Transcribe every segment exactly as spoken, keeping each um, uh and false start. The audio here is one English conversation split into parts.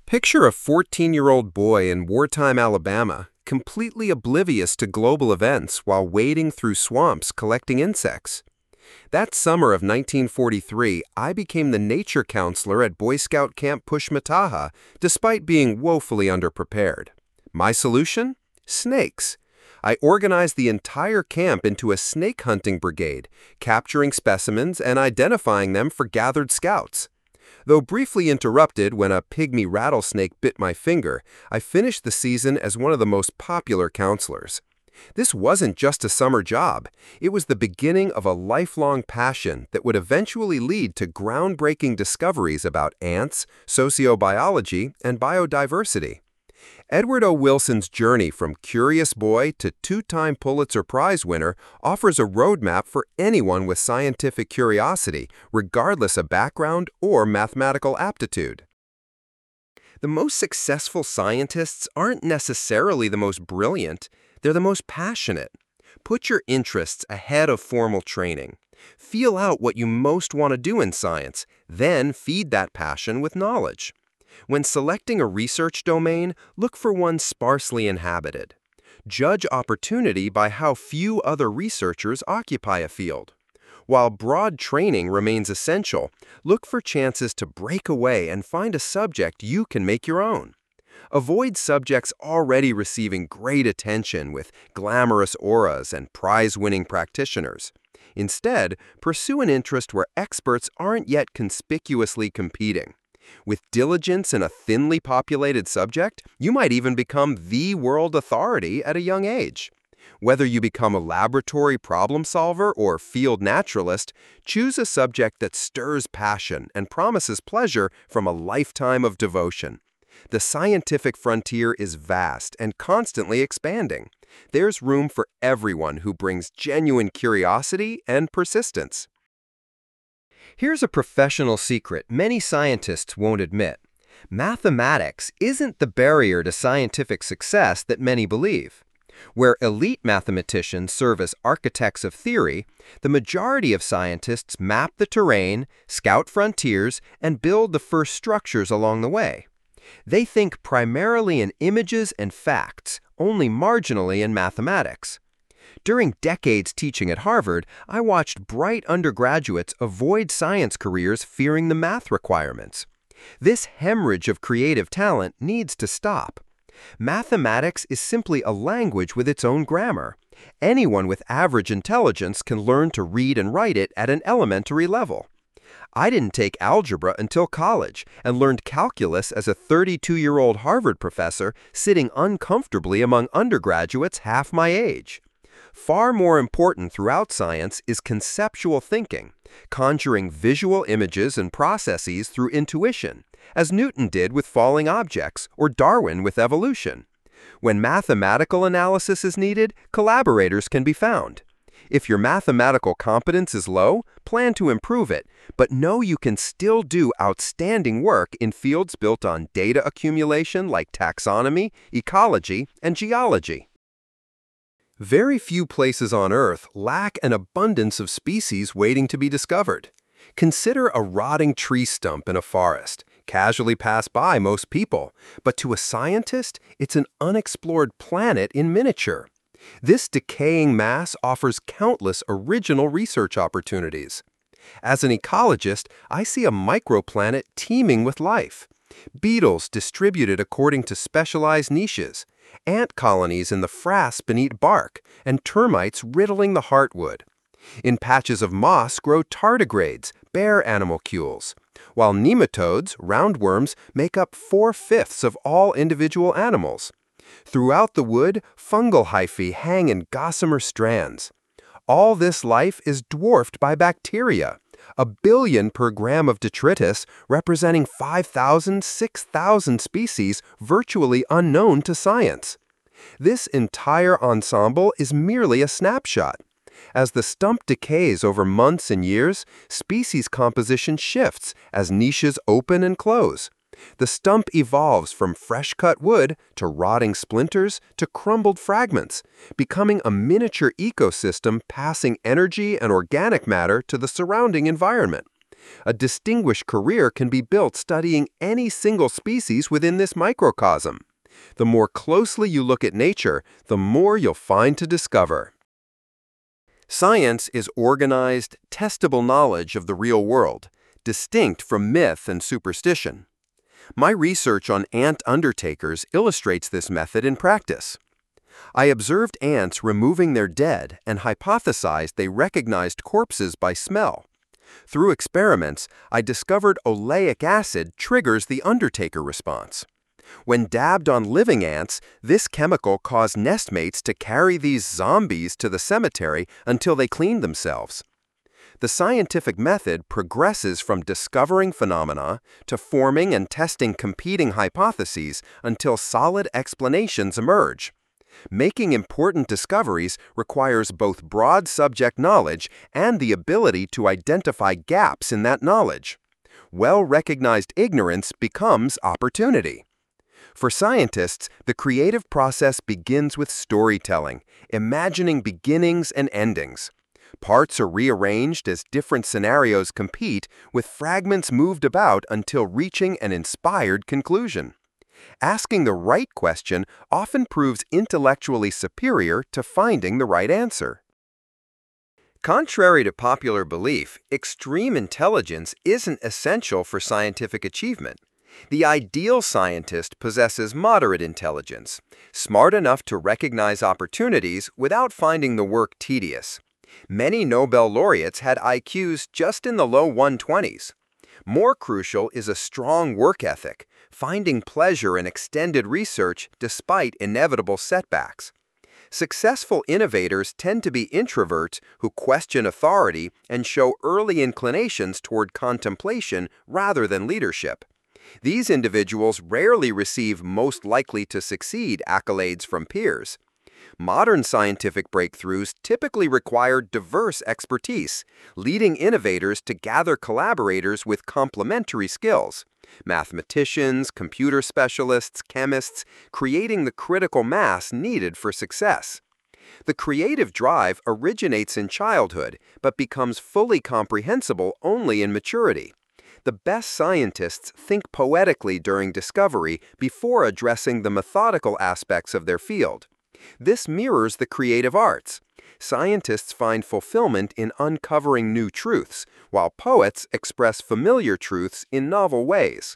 Picture a fourteen-year-old boy in wartime Alabama, completely oblivious to global events while wading through swamps collecting insects. That summer of nineteen forty-three, I became the nature counselor at Boy Scout Camp Pushmataha, despite being woefully underprepared. My solution? Snakes. I organized the entire camp into a snake hunting brigade, capturing specimens and identifying them for gathered scouts. Though briefly interrupted when a pygmy rattlesnake bit my finger, I finished the season as one of the most popular counselors. This wasn't just a summer job. It was the beginning of a lifelong passion that would eventually lead to groundbreaking discoveries about ants, sociobiology, and biodiversity. Edward O. Wilson's journey from curious boy to two-time Pulitzer Prize winner offers a roadmap for anyone with scientific curiosity, regardless of background or mathematical aptitude. The most successful scientists aren't necessarily the most brilliant, they're the most passionate. Put your interests ahead of formal training. Feel out what you most want to do in science, then feed that passion with knowledge. When selecting a research domain, look for one sparsely inhabited. Judge opportunity by how few other researchers occupy a field. While broad training remains essential, look for chances to break away and find a subject you can make your own. Avoid subjects already receiving great attention with glamorous auras and prize-winning practitioners. Instead, pursue an interest where experts aren't yet conspicuously competing. With diligence in a thinly populated subject, you might even become the world authority at a young age. Whether you become a laboratory problem solver or field naturalist, choose a subject that stirs passion and promises pleasure from a lifetime of devotion. The scientific frontier is vast and constantly expanding. There's room for everyone who brings genuine curiosity and persistence. Here's a professional secret many scientists won't admit. Mathematics isn't the barrier to scientific success that many believe. Where elite mathematicians serve as architects of theory, the majority of scientists map the terrain, scout frontiers, and build the first structures along the way. They think primarily in images and facts, only marginally in mathematics. During decades teaching at Harvard, I watched bright undergraduates avoid science careers fearing the math requirements. This hemorrhage of creative talent needs to stop. Mathematics is simply a language with its own grammar. Anyone with average intelligence can learn to read and write it at an elementary level. I didn't take algebra until college and learned calculus as a thirty-two-year-old Harvard professor sitting uncomfortably among undergraduates half my age. Far more important throughout science is conceptual thinking, conjuring visual images and processes through intuition, as Newton did with falling objects or Darwin with evolution. When mathematical analysis is needed, collaborators can be found. If your mathematical competence is low, plan to improve it, but know you can still do outstanding work in fields built on data accumulation like taxonomy, ecology, and geology. Very few places on Earth lack an abundance of species waiting to be discovered. Consider a rotting tree stump in a forest, casually passed by most people, but to a scientist, it's an unexplored planet in miniature. This decaying mass offers countless original research opportunities. As an ecologist, I see a microplanet teeming with life. Beetles distributed according to specialized niches, ant colonies in the frass beneath bark, and termites riddling the heartwood. In patches of moss grow tardigrades, bear animalcules, while nematodes, roundworms, make up four-fifths of all individual animals. Throughout the wood, fungal hyphae hang in gossamer strands. All this life is dwarfed by bacteria, a billion per gram of detritus representing five thousand, six thousand species virtually unknown to science. This entire ensemble is merely a snapshot. As the stump decays over months and years, species composition shifts as niches open and close. The stump evolves from fresh-cut wood to rotting splinters to crumbled fragments, becoming a miniature ecosystem passing energy and organic matter to the surrounding environment. A distinguished career can be built studying any single species within this microcosm. The more closely you look at nature, the more you'll find to discover. Science is organized, testable knowledge of the real world, distinct from myth and superstition. My research on ant undertakers illustrates this method in practice. I observed ants removing their dead and hypothesized they recognized corpses by smell. Through experiments, I discovered oleic acid triggers the undertaker response. When dabbed on living ants, this chemical caused nestmates to carry these zombies to the cemetery until they cleaned themselves. The scientific method progresses from discovering phenomena to forming and testing competing hypotheses until solid explanations emerge. Making important discoveries requires both broad subject knowledge and the ability to identify gaps in that knowledge. Well-recognized ignorance becomes opportunity. For scientists, the creative process begins with storytelling, imagining beginnings and endings. Parts are rearranged as different scenarios compete, with fragments moved about until reaching an inspired conclusion. Asking the right question often proves intellectually superior to finding the right answer. Contrary to popular belief, extreme intelligence isn't essential for scientific achievement. The ideal scientist possesses moderate intelligence, smart enough to recognize opportunities without finding the work tedious. Many Nobel laureates had I Qs just in the low one twenties. More crucial is a strong work ethic, finding pleasure in extended research despite inevitable setbacks. Successful innovators tend to be introverts who question authority and show early inclinations toward contemplation rather than leadership. These individuals rarely receive most likely to succeed accolades from peers. Modern scientific breakthroughs typically require diverse expertise, leading innovators to gather collaborators with complementary skills. Mathematicians, computer specialists, chemists, creating the critical mass needed for success. The creative drive originates in childhood, but becomes fully comprehensible only in maturity. The best scientists think poetically during discovery before addressing the methodical aspects of their field. This mirrors the creative arts. Scientists find fulfillment in uncovering new truths, while poets express familiar truths in novel ways.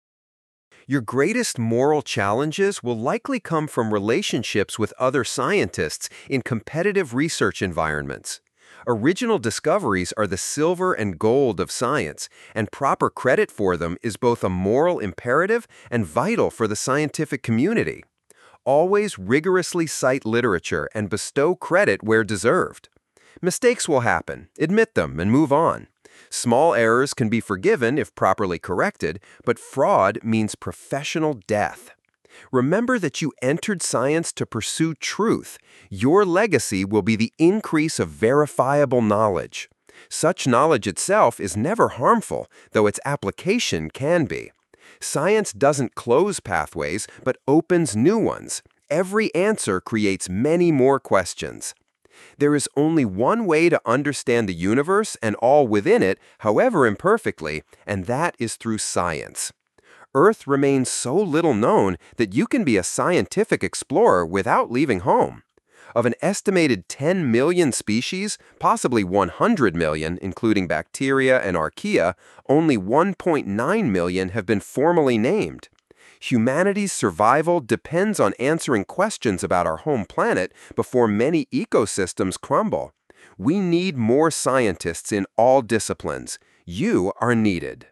Your greatest moral challenges will likely come from relationships with other scientists in competitive research environments. Original discoveries are the silver and gold of science, and proper credit for them is both a moral imperative and vital for the scientific community. Always rigorously cite literature and bestow credit where deserved. Mistakes will happen, admit them, and move on. Small errors can be forgiven if properly corrected, but fraud means professional death. Remember that you entered science to pursue truth. Your legacy will be the increase of verifiable knowledge. Such knowledge itself is never harmful, though its application can be. Science doesn't close pathways, but opens new ones. Every answer creates many more questions. There is only one way to understand the universe and all within it, however imperfectly, and that is through science. Earth remains so little known that you can be a scientific explorer without leaving home. Of an estimated ten million species, possibly one hundred million, including bacteria and archaea, only one point nine million have been formally named. Humanity's survival depends on answering questions about our home planet before many ecosystems crumble. We need more scientists in all disciplines. You are needed.